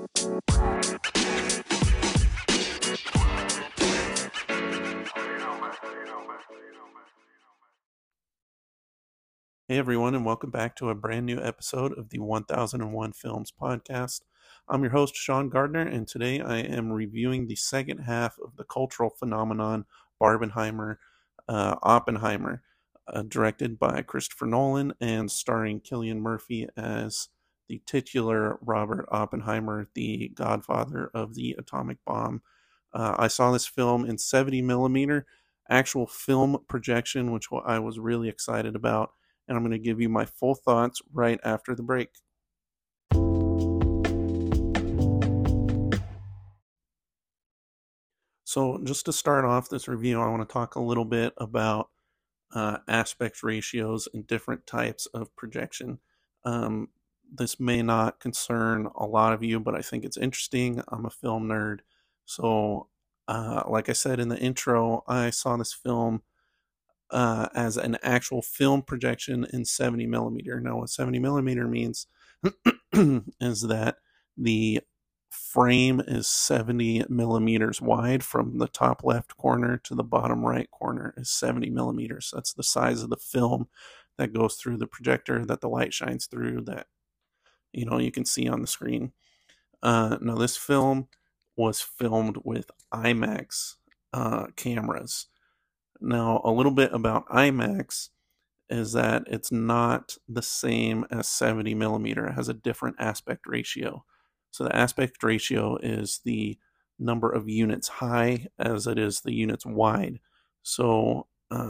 Hey everyone, and welcome back to a brand new episode of the 1001 Films podcast. I'm your host, Sean Gardner, and today I am reviewing the second half of the cultural phenomenon Barbenheimer, Oppenheimer, directed by Christopher Nolan and starring Cillian Murphy as the titular Robert Oppenheimer, the godfather of the atomic bomb. I saw this film in 70 millimeter actual film projection, which I was really excited about, and I'm going to give you my full thoughts right after the break. So, just to start off this review, I want to talk a little bit about aspect ratios and different types of projection. This may not concern a lot of you, but I think it's interesting. I'm a film nerd. So, like I said in the intro, I saw this film as an actual film projection in 70 millimeter. Now, what 70 millimeter means is that the frame is 70 millimeters wide from the top left corner to the bottom right corner is 70 millimeters. That's the size of the film that goes through the projector that the light shines through that you can see on the screen. Now, this film was filmed with IMAX cameras. Now, a little bit about IMAX is that it's not the same as 70 millimeter. It has a different aspect ratio. So the aspect ratio is the number of units high as it is the units wide. So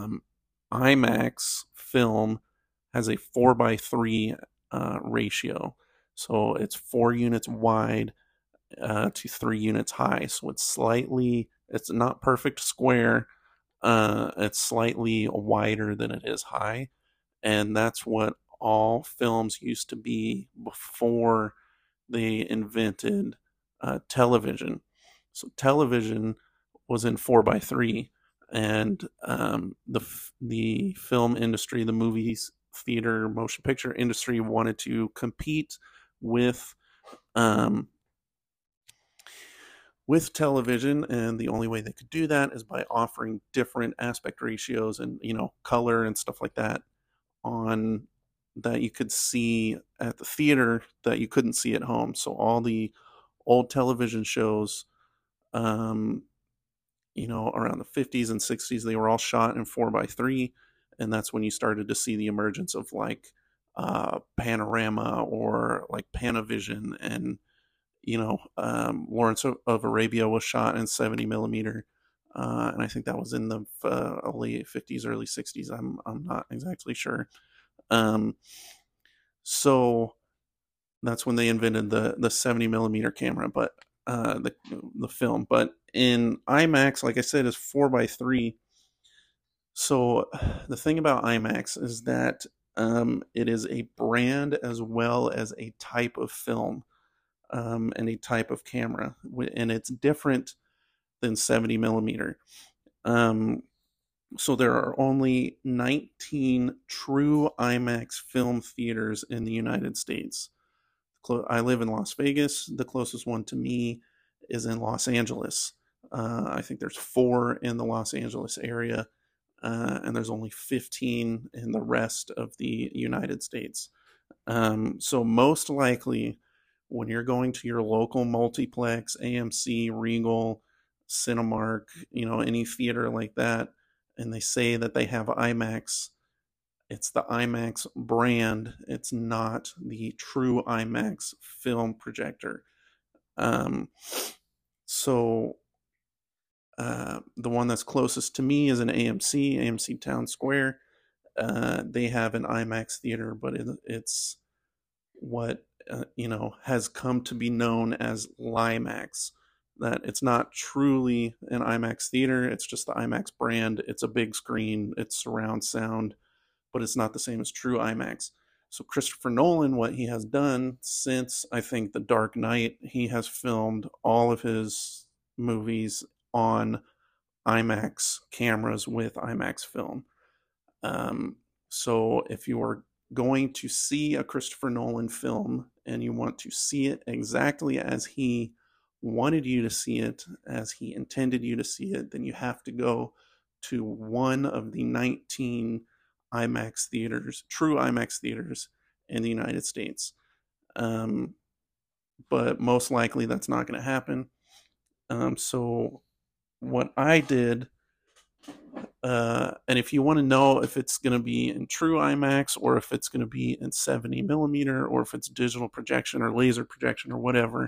IMAX film has a 4:3 ratio. So it's 4 units wide to 3 units high. So it's not perfect square. It's slightly wider than it is high, and that's what all films used to be before they invented television. So television was in 4:3, and the film industry, the movies, theater, motion picture industry wanted to compete with um, with television, and the only way they could do that is by offering different aspect ratios and color and stuff like that on that you could see at the theater that you couldn't see at home. So all the old television shows, um, around the 50s and 60s, they were all shot in 4:3, and that's when you started to see the emergence of like Panorama or like Panavision, and Lawrence of Arabia was shot in 70 millimeter. And I think that was in the late 50s, early 60s. I'm not exactly sure. So that's when they invented the 70 millimeter camera, but the film. But in IMAX, like I said, is 4:3. So the thing about IMAX is that it is a brand as well as a type of film. And a type of camera, and it's different than 70 millimeter. So there are only 19 true IMAX film theaters in the United States. I live in Las Vegas. The closest one to me is in Los Angeles. I think there's 4 in the Los Angeles area, and there's only 15 in the rest of the United States. So most likely, when you're going to your local multiplex, AMC, Regal, Cinemark, any theater like that, and they say that they have IMAX, it's the IMAX brand. It's not the true IMAX film projector. Um, so the one that's closest to me is an AMC Town Square. They have an IMAX theater, but it's what has come to be known as Limax. That it's not truly an IMAX theater, it's just the IMAX brand. It's a big screen, it's surround sound, but it's not the same as true IMAX. So Christopher Nolan, what he has done since I think The Dark Knight, he has filmed all of his movies on IMAX cameras with IMAX film. So if you are going to see a Christopher Nolan film and you want to see it exactly as he wanted you to see it, as he intended you to see it, then you have to go to one of the 19 IMAX theaters, true IMAX theaters in the United States. Um, but most likely that's not going to happen. So what I did, and if you want to know if it's going to be in true IMAX or if it's going to be in 70 millimeter or if it's digital projection or laser projection or whatever,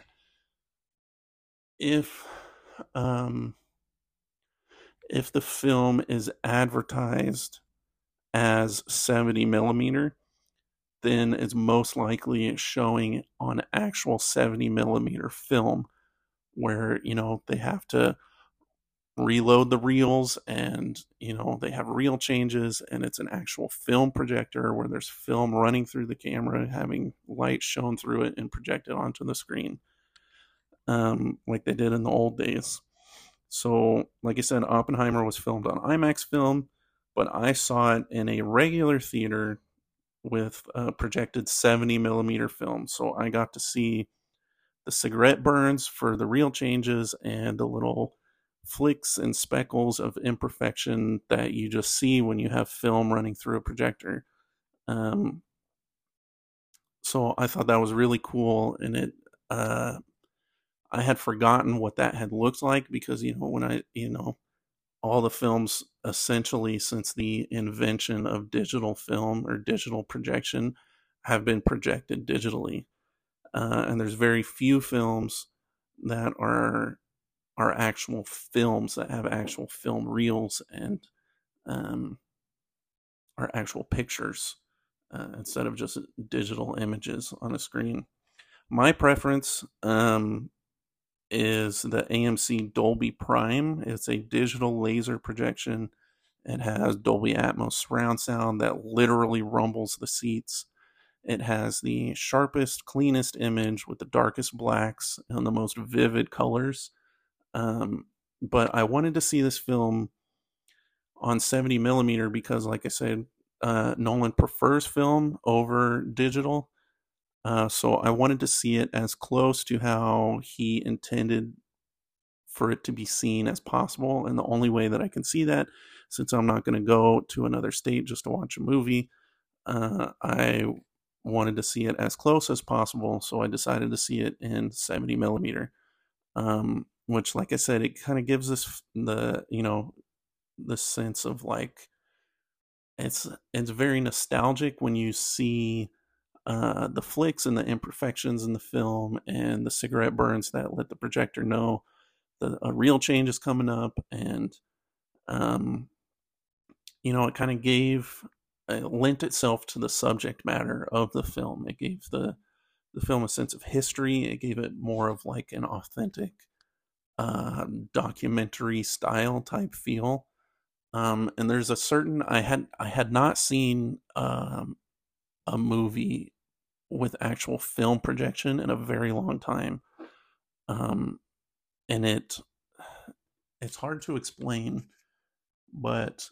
if um, if the film is advertised as 70 millimeter, then it's most likely showing on actual 70 millimeter film where, they have to reload the reels and, they have reel changes and it's an actual film projector where there's film running through the camera, having light shown through it and projected onto the screen, like they did in the old days. So, like I said, Oppenheimer was filmed on IMAX film, but I saw it in a regular theater with a projected 70 millimeter film. So I got to see the cigarette burns for the reel changes and the little flicks and speckles of imperfection that you just see when you have film running through a projector. Um, so I thought that was really cool, and I had forgotten what that had looked like because all the films essentially since the invention of digital film or digital projection have been projected digitally, and there's very few films that are actual films that have actual film reels and um, are actual pictures instead of just digital images on a screen. My preference is the AMC Dolby Prime. It's a digital laser projection. It has Dolby Atmos surround sound that literally rumbles the seats. It has the sharpest, cleanest image with the darkest blacks and the most vivid colors. But I wanted to see this film on 70 millimeter because, like I said, Nolan prefers film over digital. So I wanted to see it as close to how he intended for it to be seen as possible. And the only way that I can see that, since I'm not going to go to another state just to watch a movie, I wanted to see it as close as possible. So I decided to see it in 70 millimeter. Which, like I said, it kind of gives us the sense of like it's very nostalgic when you see the flicks and the imperfections in the film and the cigarette burns that let the projector know a real change is coming up, and it kind of lent itself to the subject matter of the film. It gave the film a sense of history. It gave it more of like an authentic documentary style type feel. And there's a certain I had not seen a movie with actual film projection in a very long time. And it's hard to explain, but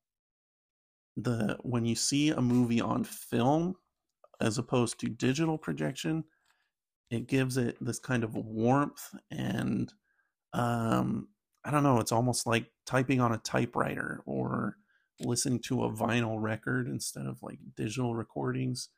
when you see a movie on film as opposed to digital projection, it gives it this kind of warmth and I don't know, it's almost like typing on a typewriter or listening to a vinyl record instead of like digital recordings.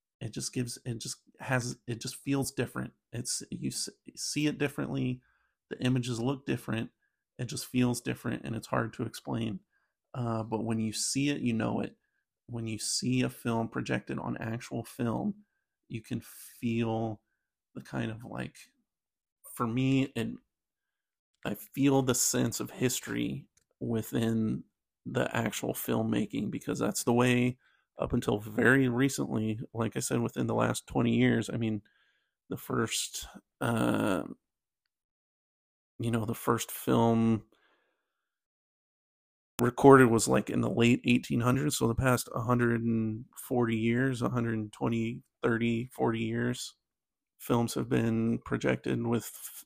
It just feels different. You see it differently, the images look different, it just feels different, and it's hard to explain. But when you see it, you know it. When you see a film projected on actual film, you can feel the kind of like, for me, I feel the sense of history within the actual filmmaking, because that's the way up until very recently, like I said, within the last 20 years. I mean, the first the first film recorded was like in the late 1800s, so the past 140 years, 120, 30, 40 years, films have been projected with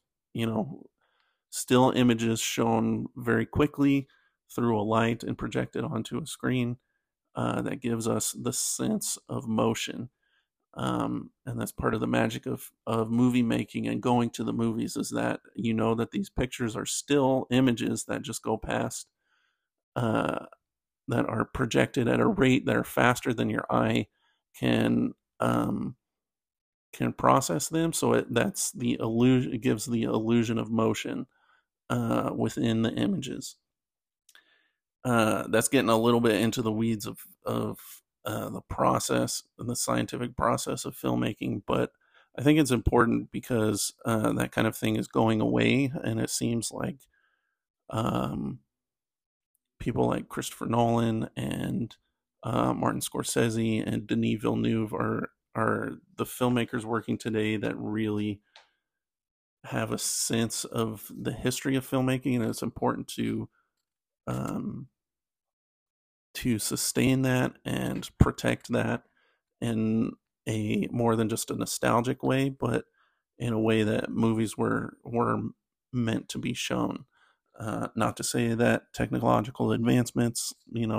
still images shown very quickly through a light and projected onto a screen that gives us the sense of motion. And that's part of the magic of movie making and going to the movies, is that you know that these pictures are still images that just go past, uh, that are projected at a rate that are faster than your eye can um, can process them. So that's the illusion. It gives the illusion of motion within the images. That's getting a little bit into the weeds of the process, the scientific process of filmmaking, but I think it's important because that kind of thing is going away, and it seems like um, people like Christopher Nolan and Martin Scorsese and Denis Villeneuve are the filmmakers working today that really have a sense of the history of filmmaking, and it's important um, to sustain that and protect that in a more than just a nostalgic way, but in a way that movies were meant to be shown. Not to say that technological advancements,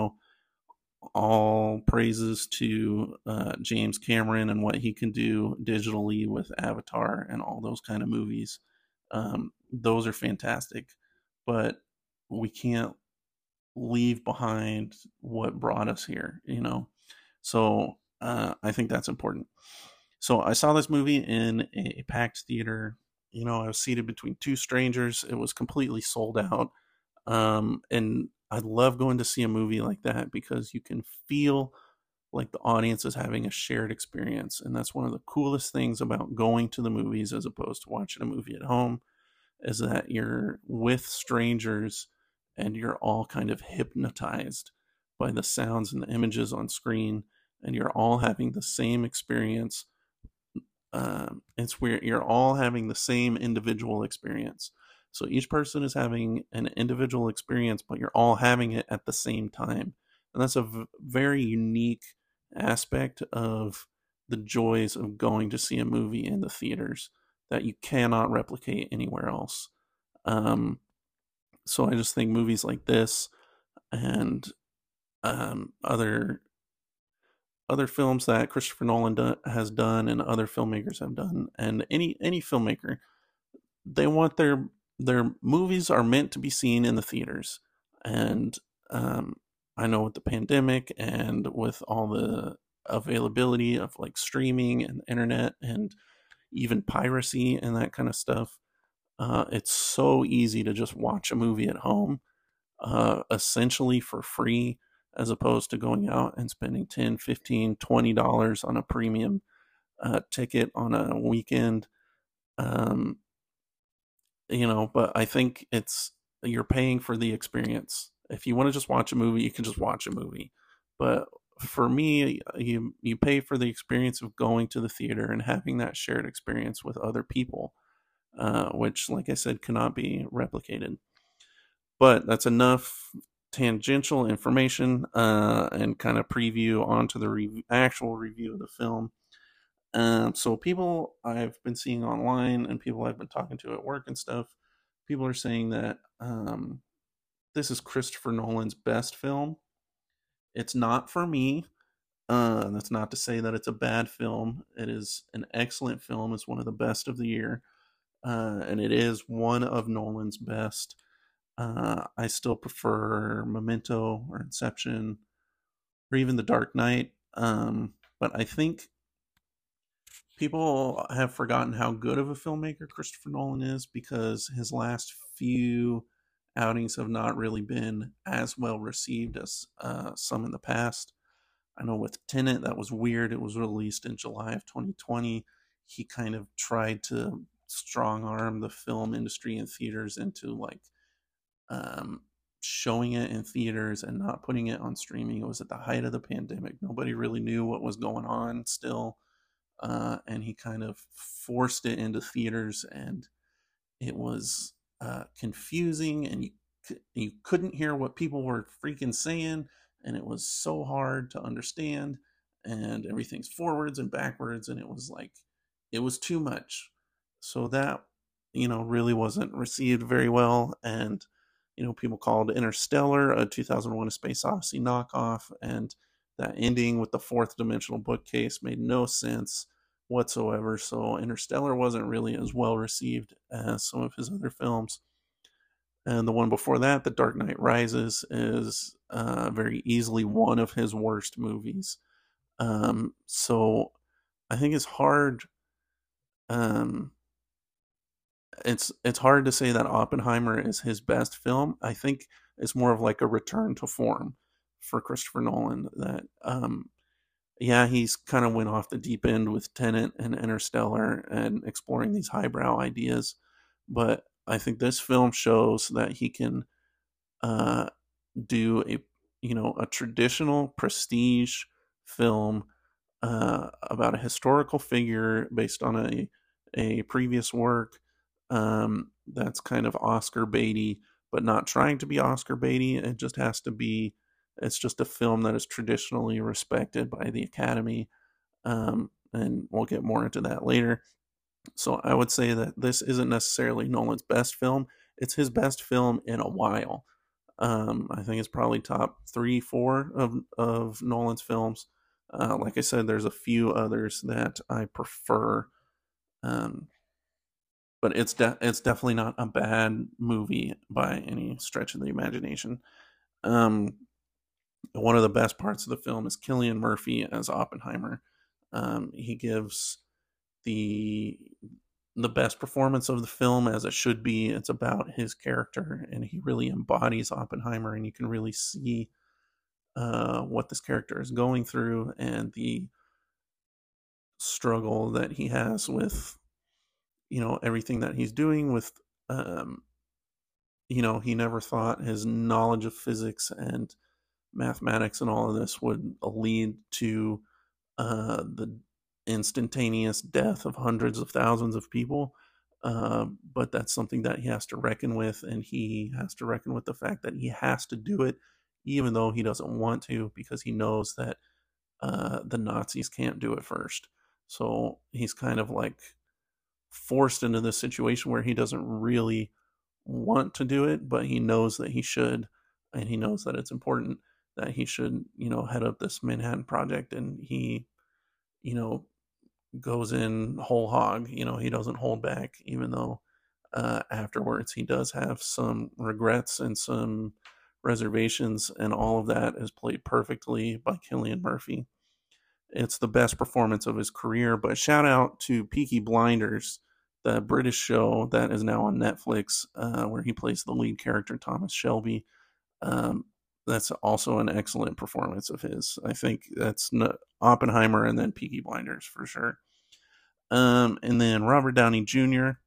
all praises to James Cameron and what he can do digitally with Avatar and all those kind of movies. Those are fantastic, but we can't leave behind what brought us here. So I think that's important. So I saw this movie in a packed theater. I was seated between two strangers. It was completely sold out. And I love going to see a movie like that because you can feel like the audience is having a shared experience. And that's one of the coolest things about going to the movies as opposed to watching a movie at home, is that you're with strangers and you're all kind of hypnotized by the sounds and the images on screen, and you're all having the same experience. It's where you're all having the same individual experience. So each person is having an individual experience, but you're all having it at the same time. And that's a very unique aspect of the joys of going to see a movie in the theaters that you cannot replicate anywhere else. Um, so I just think movies like this and other films that Christopher Nolan has done and other filmmakers have done, and any filmmaker, they want their movies are meant to be seen in the theaters. And um, I know with the pandemic and with all the availability of like streaming and the internet and even piracy and that kind of stuff, it's so easy to just watch a movie at home, essentially for free, as opposed to going out and spending 10, 15, $20 on a premium ticket on a weekend. Um, but I think you're paying for the experience. If you want to just watch a movie, you can just watch a movie. But for me, you pay for the experience of going to the theater and having that shared experience with other people, which, like I said, cannot be replicated. But that's enough tangential information and kind of preview onto the actual review of the film. So people I've been seeing online and people I've been talking to at work and stuff, people are saying that this is Christopher Nolan's best film. It's not for me. That's not to say that it's a bad film. It is an excellent film. It's one of the best of the year. And it is one of Nolan's best. I still prefer Memento or Inception or even The Dark Knight. But I think people have forgotten how good of a filmmaker Christopher Nolan is because his last few outings have not really been as well received as some in the past. I know with Tenet, that was weird. It was released in July of 2020. He kind of tried to strong arm the film industry and theaters into like showing it in theaters and not putting it on streaming. It was at the height of the pandemic. Nobody really knew what was going on still. And he kind of forced it into theaters, and it was confusing, and you couldn't hear what people were freaking saying, and it was so hard to understand, and everything's forwards and backwards, and it was like it was too much. So that really wasn't received very well, and people called Interstellar a 2001: A Space Odyssey knockoff, and That ending with the fourth dimensional bookcase made no sense whatsoever. So Interstellar wasn't really as well received as some of his other films. And the one before that, The Dark Knight Rises, is very easily one of his worst movies. So I think it's hard. Um, it's hard to say that Oppenheimer is his best film. I think it's more of like a return to form for Christopher Nolan. That yeah, he's kind of went off the deep end with Tenet and Interstellar and exploring these highbrow ideas, but I think this film shows that he can uh, do a a traditional prestige film about a historical figure based on a previous work that's kind of Oscar baity, but not trying to be Oscar baity. It just has to be. It's just a film that is traditionally respected by the Academy, and we'll get more into that later. So I would say that this isn't necessarily Nolan's best film. It's his best film in a while. I think it's probably top three, four of Nolan's films. Like I said, there's a few others that I prefer, um, but it's definitely not a bad movie by any stretch of the imagination. Um, One of the best parts of the film is Cillian Murphy as Oppenheimer. He gives the the best performance of the film as it should be. It's about his character, and he really embodies Oppenheimer, and you can really see what this character is going through and the struggle that he has with everything that he's doing with um, he never thought his knowledge of physics and mathematics and all of this would lead to the instantaneous death of hundreds of thousands of people. But that's something that he has to reckon with, and he has to reckon with the fact that he has to do it, even though he doesn't want to, because he knows that the Nazis can't do it first. So he's kind of like forced into this situation where he doesn't really want to do it, but he knows that he should, and he knows that it's important that he should, head up this Manhattan Project, and he, you know, goes in whole hog. He doesn't hold back, even though afterwards he does have some regrets and some reservations, and all of that is played perfectly by Cillian Murphy. It's the best performance of his career. But shout out to Peaky Blinders, the British show that is now on Netflix, where he plays the lead character, Thomas Shelby. Um, that's also an excellent performance of his. I think that's Oppenheimer and then Peaky Blinders for sure. And then Robert Downey Jr.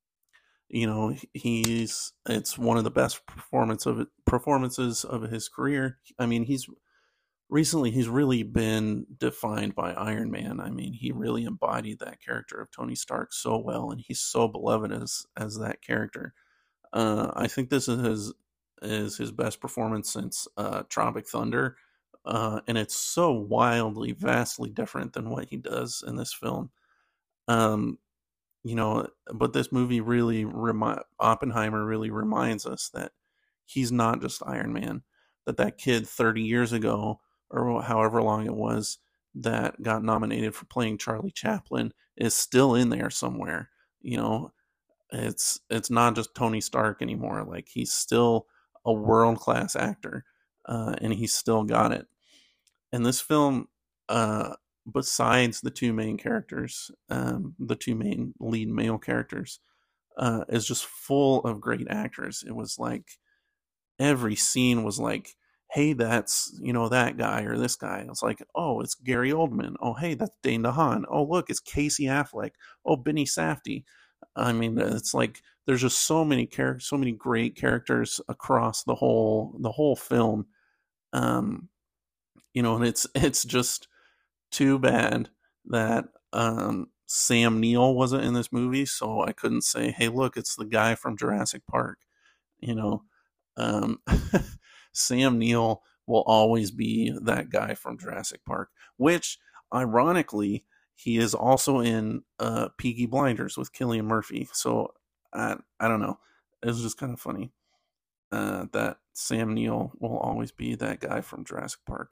It's one of the best performances of his career. I mean, he's really been defined by Iron Man. I mean, he really embodied that character of Tony Stark so well, and he's so beloved as that character. I think this is his best performance since Tropic Thunder, and it's so wildly, vastly different than what he does in this film. Um, but this movie really Oppenheimer really reminds us that he's not just Iron Man. That kid 30 years ago, or however long it was, that got nominated for playing Charlie Chaplin is still in there somewhere. You know, it's not just Tony Stark anymore. Like, he's still a world class actor, and he's still got it. And this film, besides the two main characters, the two main lead male characters, is just full of great actors. It was like every scene was like, hey, that's that guy or this guy. It's like, oh, it's Gary Oldman. Oh, hey, that's Dane DeHaan. Oh, look, it's Casey Affleck. Oh, Benny Safdie. I mean, it's like there's just so many characters, so many great characters across the whole film. Um, and it's just too bad that Sam Neill wasn't in this movie, so I couldn't say, "Hey, look, it's the guy from Jurassic Park." You know, um, Sam Neill will always be that guy from Jurassic Park, which, ironically, he is also in Peaky Blinders with Cillian Murphy. So I don't know. It's just kind of funny that Sam Neill will always be that guy from Jurassic Park.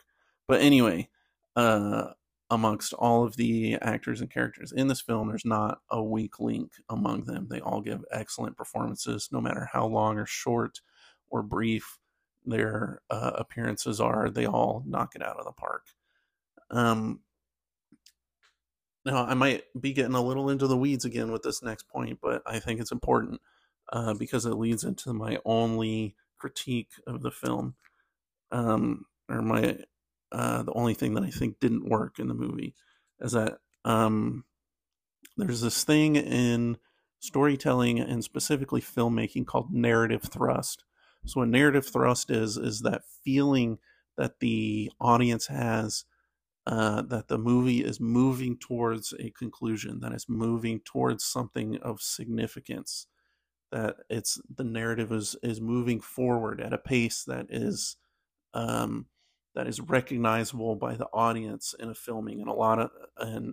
But anyway, uh, amongst all of the actors and characters in this film, there's not a weak link among them. They all give excellent performances, no matter how long or short or brief their appearances are. They all knock it out of the park. Um, Now, I might be getting a little into the weeds again with this next point, but I think it's important because it leads into my only critique of the film, or my the only thing that I think didn't work in the movie is that there's this thing in storytelling and specifically filmmaking called narrative thrust. So, a narrative thrust is that feeling that the audience has that the movie is moving towards a conclusion, that it's moving towards something of significance, that it's the narrative is moving forward at a pace um, that is recognizable by the audience in a filming, and a lot of and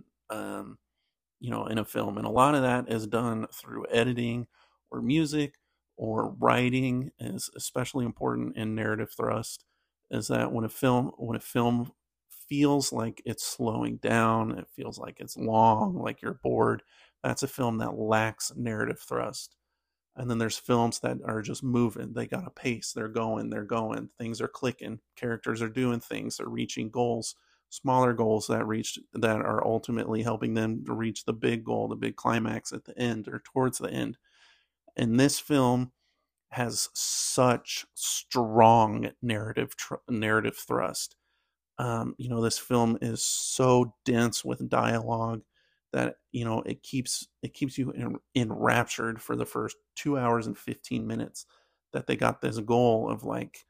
in a film, and a lot of that is done through editing or music or writing. Is especially important in narrative thrust. Is that when a film feels like it's slowing down, it feels like it's long, like you're bored, that's a film that lacks narrative thrust. And then there's films that are just moving. They got a pace. They're going. Things are clicking. Characters are doing things. They're reaching goals, smaller goals that are ultimately helping them to reach the big goal, the big climax at the end or towards the end. And this film has such strong narrative thrust. This film is so dense with dialogue that it keeps you enraptured for the first 2 hours and 15 minutes. That they got this goal of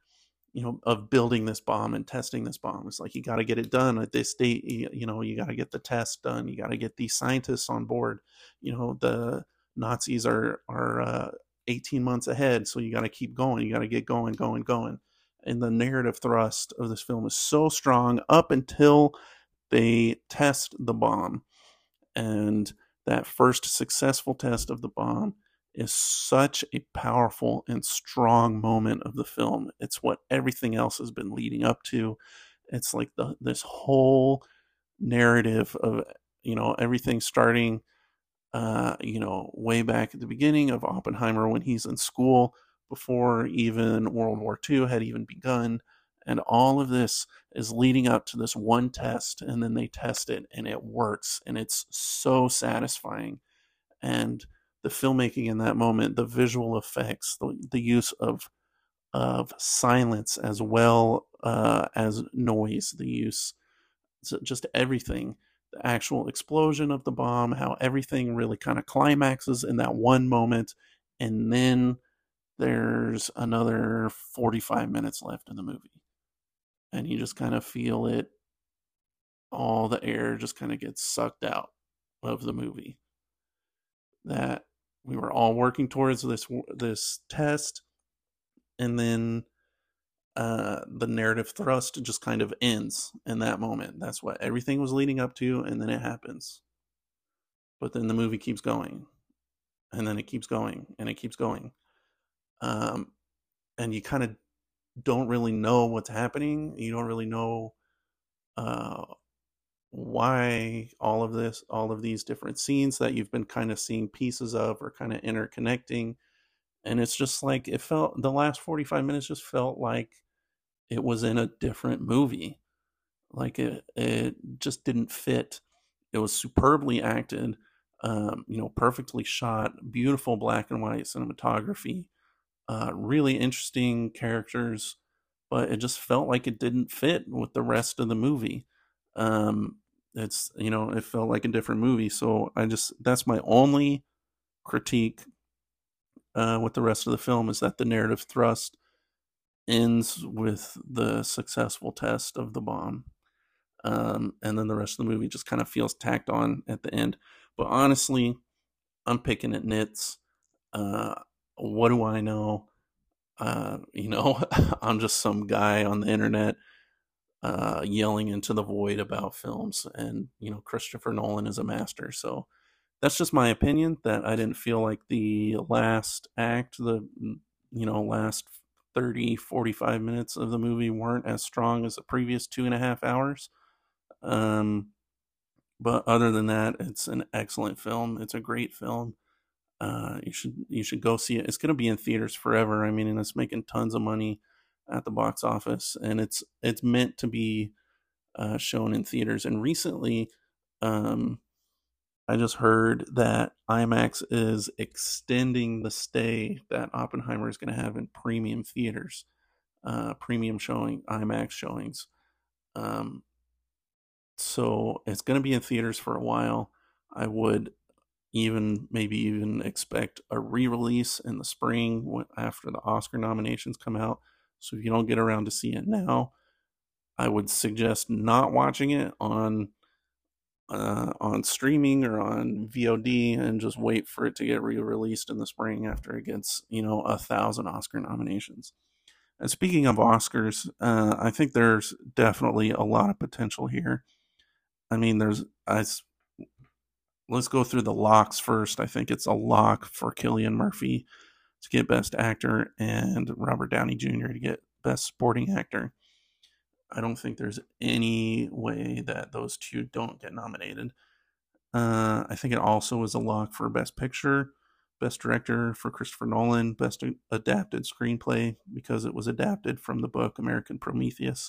of building this bomb and testing this bomb. It's like you got to get it done at this date. You got to get the test done. You got to get these scientists on board. The Nazis are 18 months ahead, so you got to keep going. You got to get going, going, going. And the narrative thrust of this film is so strong up until they test the bomb. And that first successful test of the bomb is such a powerful and strong moment of the film. It's what everything else has been leading up to. It's like this whole narrative of everything starting way back at the beginning of Oppenheimer when he's in school before even World War II had even begun. And all of this is leading up to this one test, and then they test it, and it works, and it's so satisfying. And the filmmaking in that moment, the visual effects, the use of silence as well as noise, the use, just everything, the actual explosion of the bomb, how everything really kind of climaxes in that one moment, and then there's another 45 minutes left in the movie. And you just kind of feel it, all the air just kind of gets sucked out of the movie. That we were all working towards this test, and then the narrative thrust just kind of ends in that moment. That's what everything was leading up to, and then it happens. But then the movie keeps going, and then it keeps going, and it keeps going. And you kind of don't really know what's happening. You don't really know uh, why all of these different scenes that you've been kind of seeing pieces of are kind of interconnecting. And it's just like the last 45 minutes just felt like it was in a different movie. Like it just didn't fit. It was superbly acted, perfectly shot, beautiful black and white cinematography, really interesting characters, but it just felt like it didn't fit with the rest of the movie. It felt like a different movie. So that's my only critique with the rest of the film, is that the narrative thrust ends with the successful test of the bomb. And then the rest of the movie just kind of feels tacked on at the end. But honestly, I'm picking at nits. What do I know? I'm just some guy on the internet yelling into the void about films, and Christopher Nolan is a master. So that's just my opinion. That I didn't feel like the last act, the last 30, 45 minutes of the movie weren't as strong as the previous 2.5 hours. Um, but other than that, it's an excellent film. It's a great film. You should go see it. It's going to be in theaters forever. I mean, and it's making tons of money at the box office, and it's meant to be shown in theaters. And recently, um, I just heard that IMAX is extending the stay that Oppenheimer is going to have in premium theaters, premium showing IMAX showings. Um, so it's going to be in theaters for a while. I would maybe even expect a re-release in the spring after the Oscar nominations come out. So if you don't get around to see it now, I would suggest not watching it on streaming or on VOD, and just wait for it to get re-released in the spring after it gets 1,000 Oscar nominations. And speaking of Oscars, I think there's definitely a lot of potential here. I mean, let's go through the locks first. I think it's a lock for Cillian Murphy to get Best Actor and Robert Downey Jr. to get Best Supporting Actor. I don't think there's any way that those two don't get nominated. I think it also is a lock for Best Picture, Best Director for Christopher Nolan, Best Adapted Screenplay, because it was adapted from the book American Prometheus,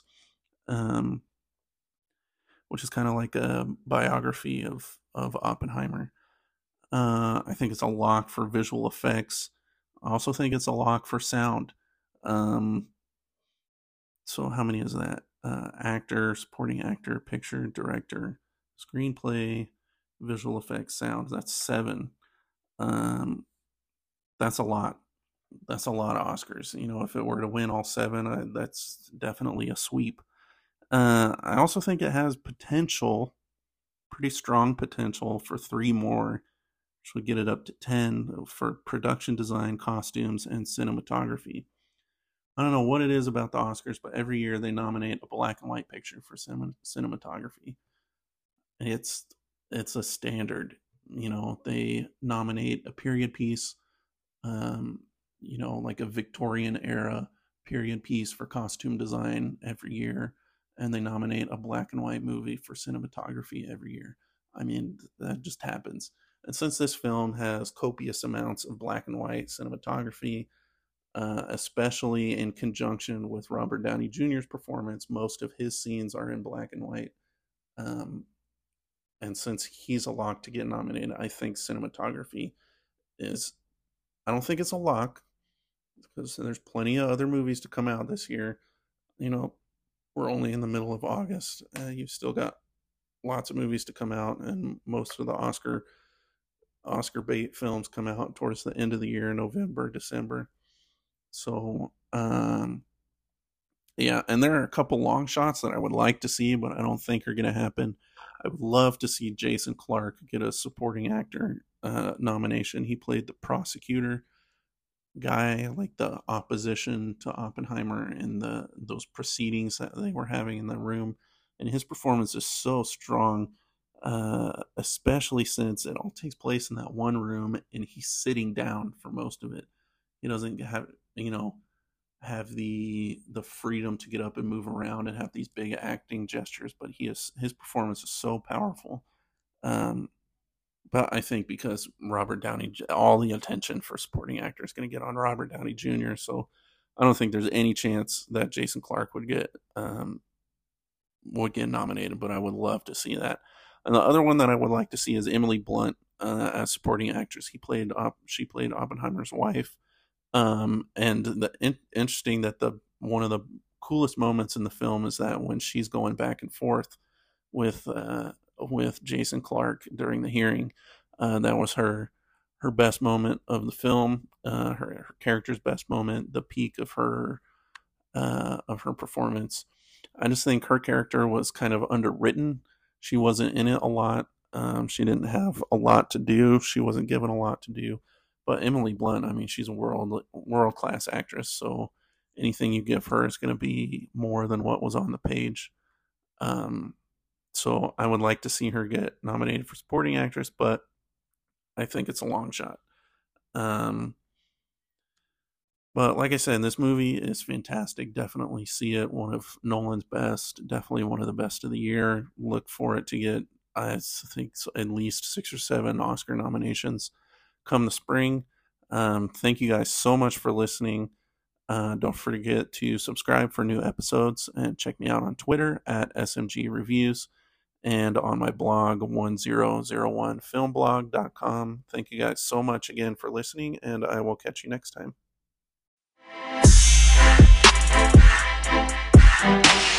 which is kind of like a biography of Oppenheimer. I think it's a lock for visual effects. I also think it's a lock for sound. So how many is that? Actor, supporting actor, picture, director, screenplay, visual effects, sound. That's 7. That's a lot. That's a lot of Oscars. If it were to win all 7, that's definitely a sweep. I also think it has potential, pretty strong potential, for 3 more, which would get it up to 10 for production design, costumes, and cinematography. I don't know what it is about the Oscars, but every year they nominate a black and white picture for cinematography. It's a standard. They nominate a period piece, like a Victorian era period piece for costume design every year, and they nominate a black and white movie for cinematography every year. I mean, that just happens. And since this film has copious amounts of black and white cinematography, especially in conjunction with Robert Downey Jr.'s performance, most of his scenes are in black and white. And since he's a lock to get nominated, I think cinematography is, I don't think it's a lock, because there's plenty of other movies to come out this year. We're only in the middle of August. You've still got lots of movies to come out, and most of the Oscar bait films come out towards the end of the year, November, December. So, yeah, and there are a couple long shots that I would like to see, but I don't think are going to happen. I would love to see Jason Clarke get a supporting actor nomination. He played the prosecutor guy, like the opposition to Oppenheimer in those proceedings that they were having in the room, and his performance is so strong, especially since it all takes place in that one room, and he's sitting down for most of it. He doesn't have the freedom to get up and move around and have these big acting gestures, but his performance is so powerful. But I think because Robert Downey, all the attention for supporting actor is going to get on Robert Downey Jr., so I don't think there's any chance that Jason Clarke would get nominated, but I would love to see that. And the other one that I would like to see is Emily Blunt as supporting actress. She played Oppenheimer's wife. And interesting that one of the coolest moments in the film is that when she's going back and forth with Jason Clarke during the hearing, that was her best moment of the film, her character's best moment, the peak of her performance. I just think her character was kind of underwritten. She wasn't in it a lot. She didn't have a lot to do. She wasn't given a lot to do. But Emily Blunt, I mean, she's a world class actress. So anything you give her is going to be more than what was on the page. So I would like to see her get nominated for supporting actress, but I think it's a long shot. But like I said, this movie is fantastic. Definitely see it. One of Nolan's best. Definitely one of the best of the year. Look for it to get, I think, at least 6 or 7 Oscar nominations come the spring. Thank you guys so much for listening. Don't forget to subscribe for new episodes and check me out on Twitter at SMG Reviews and on my blog 1001filmblog.com. Thank you guys so much again for listening, and I will catch you next time.